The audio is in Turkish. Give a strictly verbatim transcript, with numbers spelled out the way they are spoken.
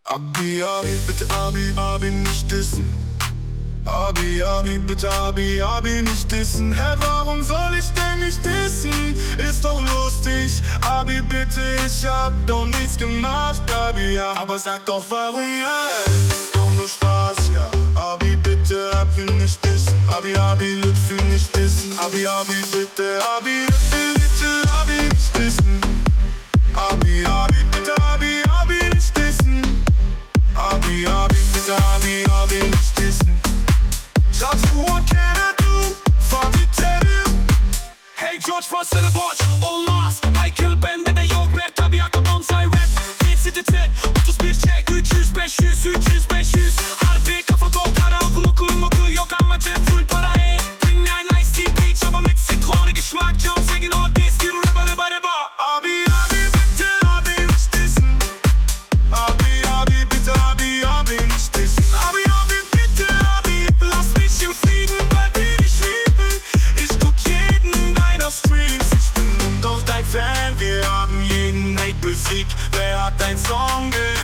Abi abi bitte abi abi nicht dissen. Abi abi bitte abi abi nicht dissen. Hä, warum soll ich denn nicht dissen? Ist doch lustig. Abi bitte, ich hab doch nichts gemacht, Abi ja. Aber sag doch warum ja, ist doch nur Spaß, ja. Abi bitte abi nicht dissen. Abi abi lütfen nicht dissen. Abi abi bitte abi bitte bitte abi nicht dissen. Abi abi bitte abi abi nicht dissen. Abi abi bitte abi abi nicht dissen. Just what can I do? Fuck it tell. Hey George Russell'ı borç olmaz. Michael bende de yok rap tabiatı bonsai rap. Density otuz bir çek üç yüz beş yüz üç yüz beş yüz. Harbi kafa dol kara vuku muku yok ama cep full para hey. Dinleyen nice tea beach ama Meksik onu geschmack. John zengin o disk yürü reba reba reba. Abi abi bitte abi nicht dissen. Abi abi bitte abi abi nicht dissen. Abi abi bitte abi lass mich im Frieden, weil wir dich lieben. Ich guck jeden deiner Streams. Ich bin doch dein Fan, wir haben jeden Hate besiegt. Wer hat dein Song ge